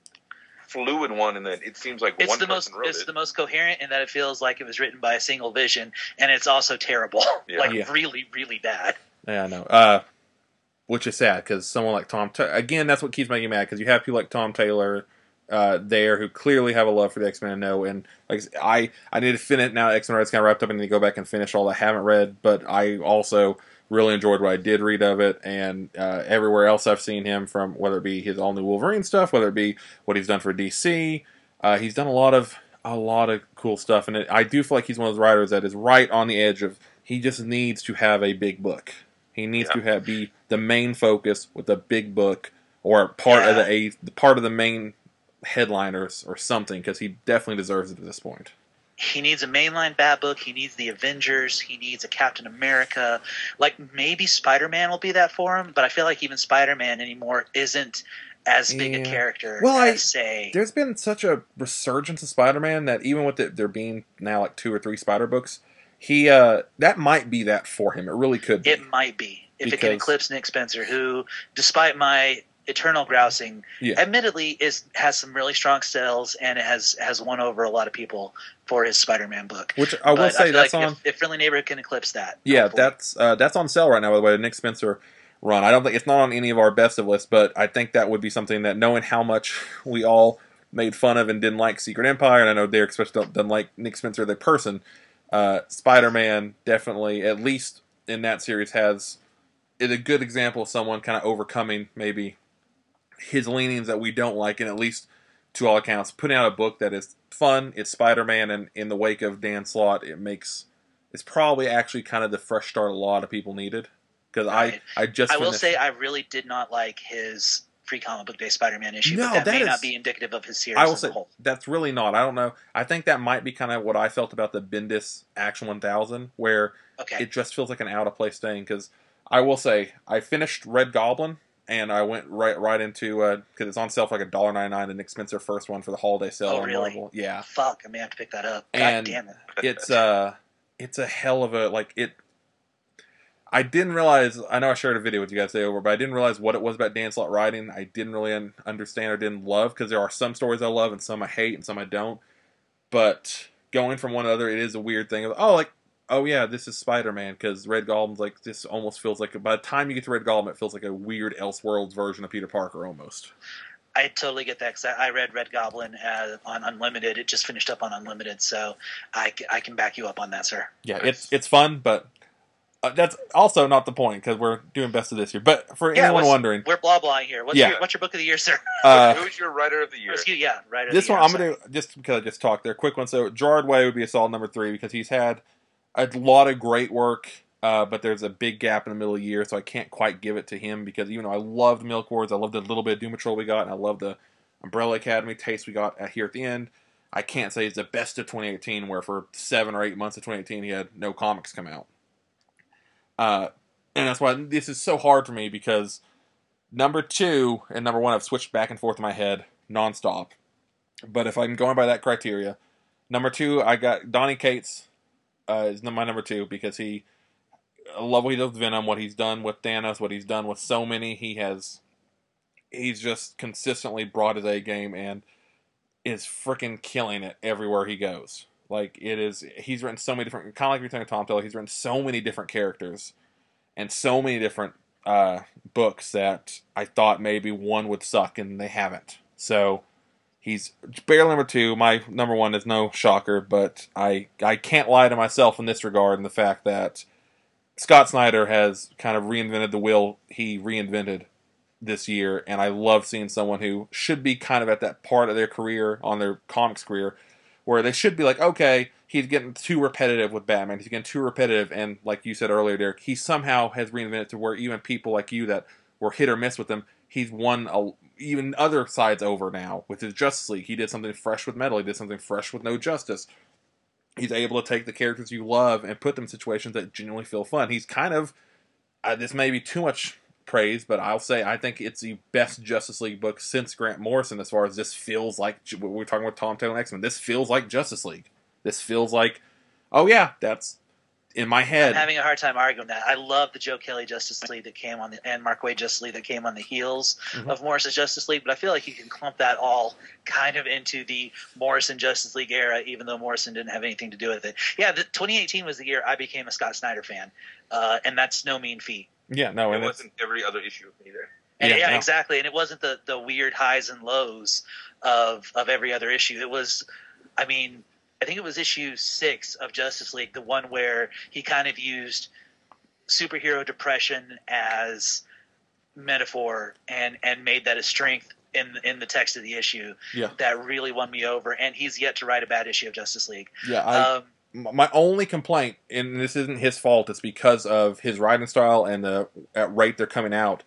fluid one, and that it seems like one person wrote it. It's the most coherent in that it feels like it was written by a single vision, and it's also terrible, really, really bad. Yeah, I know. Which is sad because someone like Tom, again, that's what keeps making me mad because you have people like Tom Taylor there who clearly have a love for the X-Men and know, and like I need to finish now. X-Men Red's kind of wrapped up, and I need to go back and finish all I haven't read, but I also really enjoyed what I did read of it, and everywhere else I've seen him from, whether it be his all-new Wolverine stuff, whether it be what he's done for DC, he's done a lot of cool stuff, and I do feel like he's one of those writers that is right on the edge of, he just needs to have a big book. He needs to be the main focus with a big book, or part of the main headliners or something, because he definitely deserves it at this point. He needs a mainline Bat book. He needs the Avengers. He needs a Captain America. Like, maybe Spider-Man will be that for him, but I feel like even Spider-Man anymore isn't as big a character as, say... There's been such a resurgence of Spider-Man that even with there being now like 2 or 3 Spider books, that might be that for him. It really could be. It might be. If it can eclipse Nick Spencer, who, despite my eternal grousing, admittedly has some really strong sales and has won over a lot of people for his Spider-Man book. Which I will say that's like on. If Friendly Neighborhood can eclipse that, yeah, hopefully. That's on sale right now. By the way, the Nick Spencer run. I don't think it's not on any of our best of lists, but I think that would be something that, knowing how much we all made fun of and didn't like Secret Empire, and I know Derek especially doesn't like Nick Spencer the person. Spider-Man definitely, at least in that series, is a good example of someone kind of overcoming maybe his leanings that we don't like, and at least to all accounts putting out a book that is fun. It's Spider-Man, and in the wake of Dan Slott, it's probably actually kind of the fresh start a lot of people needed, because I will say I really did not like his Free Comic Book Day Spider-Man issue, but that may not be indicative of his series as a whole. That's really not. I don't know. I think that might be kind of what I felt about the Bendis Action 1000, where it just feels like an out-of-place thing, because I will say, I finished Red Goblin, and I went right into, because it's on sale for like $1.99, the Nick Spencer first one for the holiday sale. Oh, really? Marvel. Yeah. Fuck, I may have to pick that up. God damn it. It's a hell of a, I didn't realize, I know I shared a video with you guys today over, but I didn't realize what it was about Dan Slott writing. I didn't really understand or didn't love, because there are some stories I love and some I hate and some I don't. But going from one to the other, it is a weird thing of, oh yeah, this is Spider-Man, because Red Goblin's this almost feels like, by the time you get to Red Goblin, it feels like a weird Elseworlds version of Peter Parker almost. I totally get that, because I read Red Goblin on Unlimited. It just finished up on Unlimited, so I can back you up on that, sir. Yeah, it's fun, but that's also not the point, because we're doing best of this year. But for anyone wondering, we're blah-blahing here. What's your book of the year, sir? Who's your writer of the year? Writer of this the year. One I'm going to, just because I just talked there, quick one. So Gerard Way would be a solid number 3, because he's had a lot of great work, but there's a big gap in the middle of the year, so I can't quite give it to him, because even though I loved Milk Wars, I loved the little bit of Doom Patrol we got, and I loved the Umbrella Academy taste we got here at the end, I can't say it's the best of 2018, where for 7 or 8 months of 2018 he had no comics come out. And that's why this is so hard for me, because number 2 and number 1 I've switched back and forth in my head nonstop. But if I'm going by that criteria, number 2, I got Donny Cates is my number 2, because I love what he does with Venom, what he's done with Thanos, what he's done with so many. He's just consistently brought his A game and is freaking killing it everywhere he goes. He's written so many different, kind of like you're saying with Tom Taylor, he's written so many different characters and so many different books that I thought maybe one would suck, and they haven't. So he's barely number 2. My number 1 is no shocker, but I can't lie to myself in this regard, in the fact that Scott Snyder has kind of reinvented the wheel he reinvented this year, and I love seeing someone who should be kind of at that part of their career, on their comics career, where they should be like, okay, he's getting too repetitive with Batman, he's getting too repetitive, and like you said earlier, Derek, he somehow has reinvented to where even people like you that were hit or miss with him, he's won even other sides over now with his Justice League. He did something fresh with Metal, he did something fresh with No Justice. He's able to take the characters you love and put them in situations that genuinely feel fun. He's kind of, this may be too much praise, but I'll say I think it's the best Justice League book since Grant Morrison, as far as this feels like, we're talking about Tom Taylor and X-Men, this feels like Justice League. This feels like, oh yeah, in my head. I'm having a hard time arguing that. I love the Joe Kelly Justice League that came on and Mark Waid Justice League that came on the heels of Morrison's Justice League, but I feel like you can clump that all kind of into the Morrison Justice League era, even though Morrison didn't have anything to do with it. Yeah, 2018 was the year I became a Scott Snyder fan, and that's no mean feat. Yeah, no, it wasn't every other issue either. And exactly, and it wasn't the weird highs and lows of every other issue. It was, I mean, I think it was issue 6 of Justice League, the one where he kind of used superhero depression as metaphor and made that a strength in the text of the issue. Yeah. That really won me over, and he's yet to write a bad issue of Justice League. Yeah, my only complaint, and this isn't his fault, it's because of his writing style and the rate they're coming out.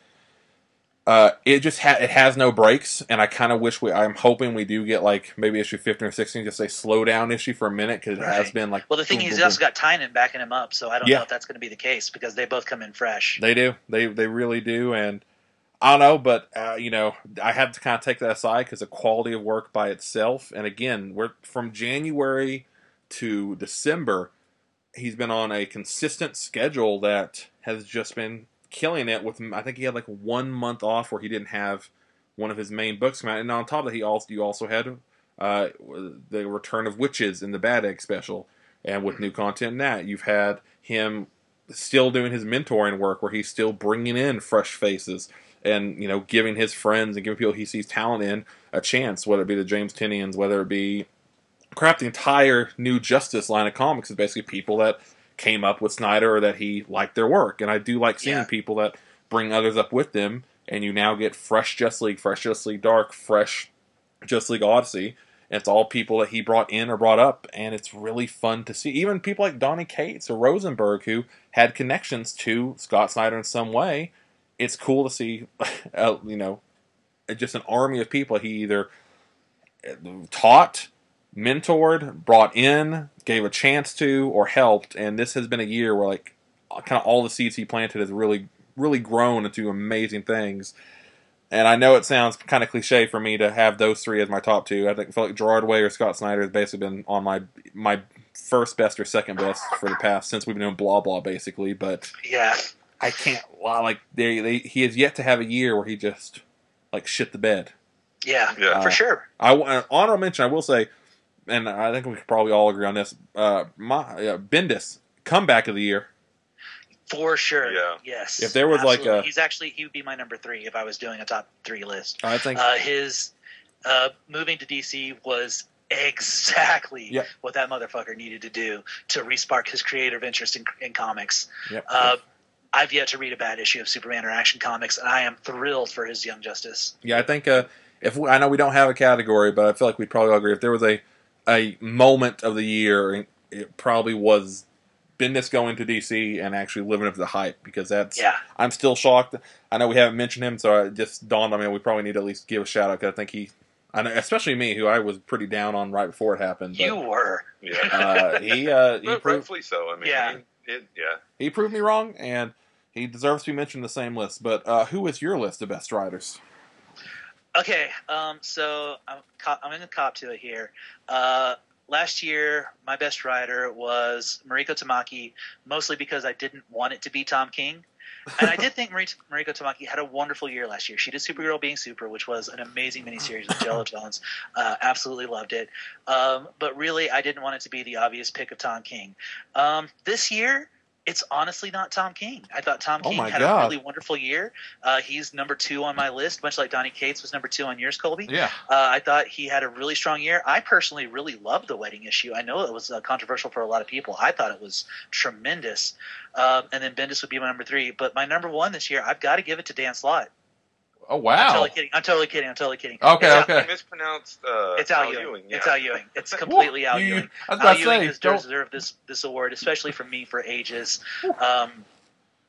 It just it has no breaks, and I kind of wish I'm hoping we do get like maybe issue 15 or 16, just a slow down issue for a minute, because it has been like. Well, the thing is, he's also got Tynan backing him up, so I don't know if that's going to be the case because they both come in fresh. They do, they really do, and I don't know, but I have to kind of take that aside because the quality of work by itself, and again, we're from January to December, he's been on a consistent schedule that has just been killing it. With, I think he had like 1 month off where he didn't have one of his main books come out, and on top of that, you also had the Return of Witches in the Bad Egg special, and with new content in that, you've had him still doing his mentoring work where he's still bringing in fresh faces and giving his friends and giving people he sees talent in a chance, whether it be the James Tynions, whether it be the entire New Justice line of comics is basically people that came up with Snyder or that he liked their work. And I do like seeing people that bring others up with them, and you now get fresh Justice League, fresh Justice League Dark, fresh Justice League Odyssey. And it's all people that he brought in or brought up, and it's really fun to see. Even people like Donny Cates or Rosenberg, who had connections to Scott Snyder in some way. It's cool to see, just an army of people he either taught, mentored, brought in, gave a chance to, or helped. And this has been a year where like kind of all the seeds he planted has really, really grown into amazing things. And I know it sounds kind of cliche for me to have those three as my top two. I feel like Gerard Way or Scott Snyder has basically been on my first best or second best for the past since we've been doing blah blah basically. But I can't he has yet to have a year where he just like shit the bed. For sure. Honorable mention, I will say, and I think we could probably all agree on this. Bendis, comeback of the year. For sure. Yeah. Yes. If there was absolutely. He would be my number 3 if I was doing a top 3 list. I think his moving to DC was exactly what that motherfucker needed to do to respark his creative interest in comics. Yep. I've yet to read a bad issue of Superman or Action Comics, and I am thrilled for his Young Justice. Yeah, I think I know we don't have a category, but I feel like we'd probably all agree if there was a moment of the year, it probably was Bendis going to DC and actually living up to the hype, because that's I'm still shocked. I know we haven't mentioned him, so it just dawned on me we probably need to at least give a shout out, because I think I know, especially me, who I was pretty down on right before it happened. But, you were. He rightfully so. I mean, he proved me wrong, and he deserves to be mentioned in the same list. But who is your list of best writers? Okay, so I'm going to cop to it here. Last year, my best writer was Mariko Tamaki, mostly because I didn't want it to be Tom King. And I did think Mariko Tamaki had a wonderful year last year. She did Supergirl Being Super, which was an amazing miniseries with Jello Jones. Absolutely loved it. But really, I didn't want it to be the obvious pick of Tom King. This year, it's honestly not Tom King. I thought Tom King had a really wonderful year. He's number 2 on my list, much like Donny Cates was number 2 on yours, Colby. Yeah. I thought he had a really strong year. I personally really loved the wedding issue. I know it was controversial for a lot of people. I thought it was tremendous. And then Bendis would be my number 3. But my number 1 this year, I've got to give it to Dan Slott. Oh, wow. I'm totally kidding. Okay. I mispronounced it's Al Ewing. Yeah. It's Al Ewing. It's completely Al Ewing. Al Ewing has deserved this award, especially from me, for ages.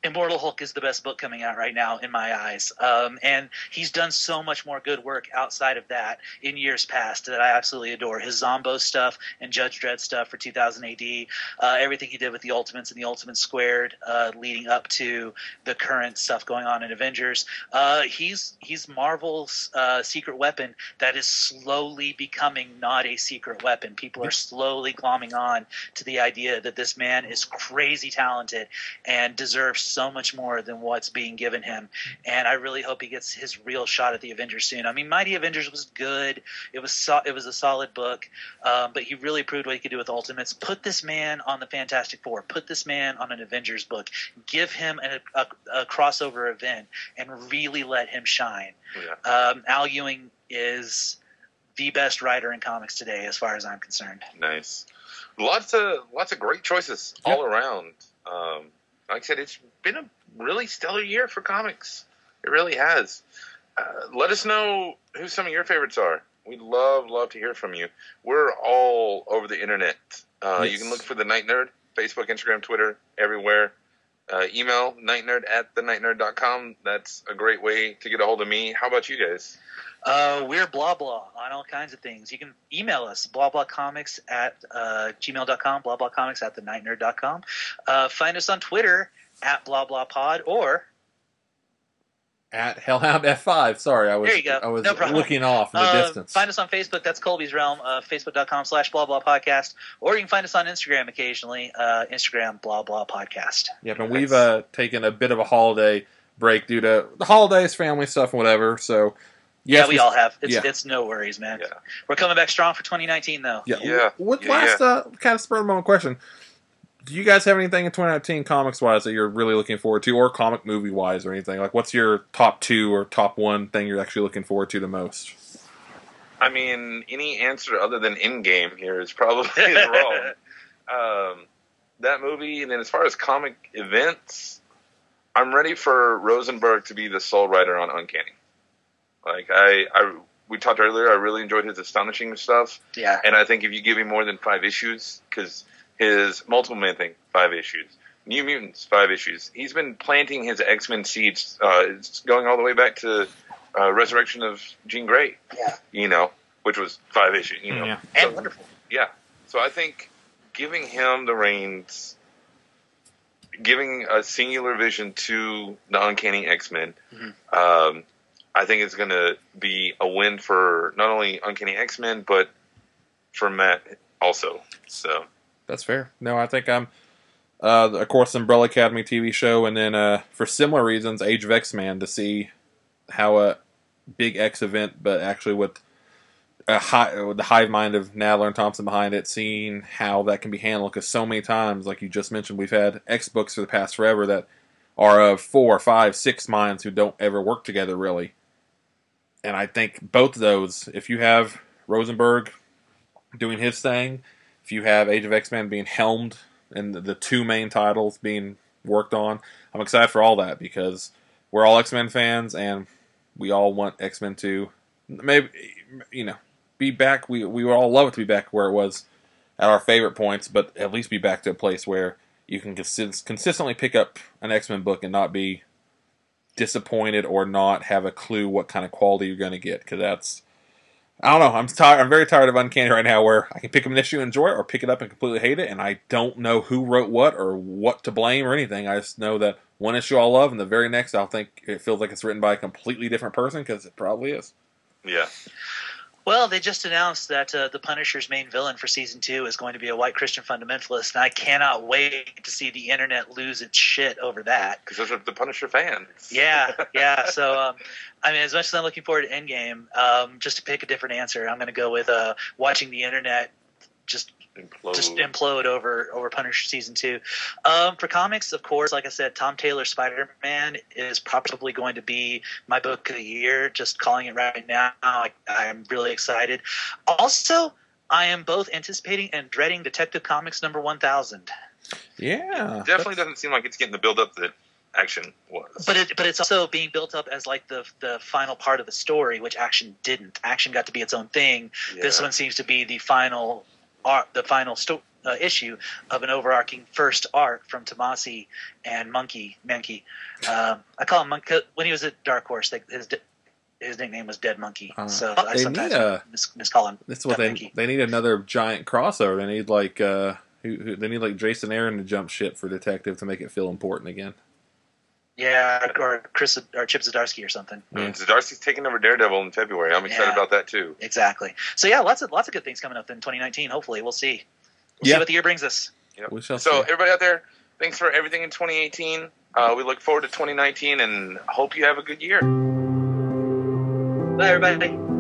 Immortal Hulk is the best book coming out right now in my eyes. And he's done so much more good work outside of that in years past that I absolutely adore. His Zombo stuff and Judge Dredd stuff for 2000 AD, everything he did with the Ultimates and the Ultimates Squared leading up to the current stuff going on in Avengers. He's Marvel's secret weapon that is slowly becoming not a secret weapon. People are slowly glomming on to the idea that this man is crazy talented and deserves so much more than what's being given him, and I really hope he gets his real shot at the Avengers soon. I mean, Mighty Avengers was good. It was a solid book, but he really proved what he could do with Ultimates. Put this man on the Fantastic Four. Put this man on an Avengers book. Give him a crossover event and really let him shine. Yeah. Al Ewing is the best writer in comics today, as far as I'm concerned. Nice. Lots of great choices all around. Like I said, it's been a really stellar year for comics. It really has. Let us know who some of your favorites are. We'd love to hear from you. We're all over the internet. You can look for The Night Nerd, Facebook, Instagram, Twitter, everywhere. Email nightnerd@thenightnerd.com. That's a great way to get a hold of me. How about you guys? We're blah blah on all kinds of things. You can email us blahblahcomics at gmail.com, blahblahcomics at thenightnerd.com. Find us on Twitter at blahblahpod or at Hellhound F5. Sorry, I was there you go. I was No problem. looking off in the distance. Find us on Facebook. That's Colby's Realm. Facebook.com/blahblahpodcast. Or you can find us on Instagram occasionally. Instagram blahblahpodcast. Yep, and we've taken a bit of a holiday break due to the holidays, family stuff, and whatever. So. Yes, we all have. It's no worries, man. Yeah. We're coming back strong for 2019, though. Kind of spur of the moment question. Do you guys have anything in 2019 comics-wise that you're really looking forward to, or comic movie-wise or anything? Like, what's your top 2 or top 1 thing you're actually looking forward to the most? I mean, any answer other than Endgame here is probably wrong. That movie, and then as far as comic events, I'm ready for Rosenberg to be the sole writer on Uncanny. Like, we talked earlier, I really enjoyed his Astonishing stuff. Yeah. And I think if you give him more than 5 issues, because his Multiple Man thing, 5 issues. New Mutants, 5 issues. He's been planting his X-Men seeds. It's going all the way back to Resurrection of Jean Grey. Yeah. Which was 5 issues. Yeah. And wonderful. Yeah. So I think giving him the reins, giving a singular vision to the Uncanny X-Men, I think it's going to be a win for not only Uncanny X-Men, but for Matt also. So that's fair. No, I think I'm, of course, Umbrella Academy TV show, and then for similar reasons, Age of X-Man, to see how a big X event, but actually with the hive mind of Nadler and Thompson behind it, seeing how that can be handled. Because so many times, like you just mentioned, we've had X books for the past forever that are of 4, 5, 6 minds who don't ever work together really. And I think both of those, if you have Rosenberg doing his thing, if you have Age of X-Men being helmed and the 2 main titles being worked on, I'm excited for all that because we're all X-Men fans and we all want X-Men to maybe, be back. We would all love it to be back where it was at our favorite points, but at least be back to a place where you can consistently pick up an X-Men book and not be disappointed or not have a clue what kind of quality you're going to get, because that's, I don't know, I'm tired. I'm very tired of Uncanny right now, where I can pick up an issue and enjoy it, or pick it up and completely hate it, and I don't know who wrote what or what to blame or anything. I just know that one issue I'll love, and the very next I'll think it feels like it's written by a completely different person, because it probably is. Yeah. Well, they just announced that the Punisher's main villain for Season 2 is going to be a white Christian fundamentalist, and I cannot wait to see the internet lose its shit over that. Because those are the Punisher fans. Yeah. So, as much as I'm looking forward to Endgame, just to pick a different answer, I'm going to go with watching the internet just implode over Punisher Season 2. For comics, of course, like I said, Tom Taylor's Spider-Man is probably going to be my book of the year. Just calling it right now. I'm really excited. Also, I am both anticipating and dreading Detective Comics number 1000. Yeah. It definitely doesn't seem like it's getting the build-up that Action was. But it's also being built up as like the final part of the story, which Action didn't. Action got to be its own thing. Yeah. This one seems to be the final issue of an overarching first arc from Tomasi and Mankey. I call him Monkey when he was at Dark Horse. His nickname was Dead Monkey, so I sometimes miscall him. That's what they need, another giant crossover. They need they need like Jason Aaron to jump ship for Detective to make it feel important again. Yeah, or Chip Zdarsky or something. Zdarsky's taking over Daredevil in February. I'm excited about that too. Exactly. So yeah, lots of good things coming up in 2019. Hopefully, we'll see. We'll see what the year brings us. Yep. We shall see. Everybody out there, thanks for everything in 2018. We look forward to 2019 and hope you have a good year. Bye, everybody.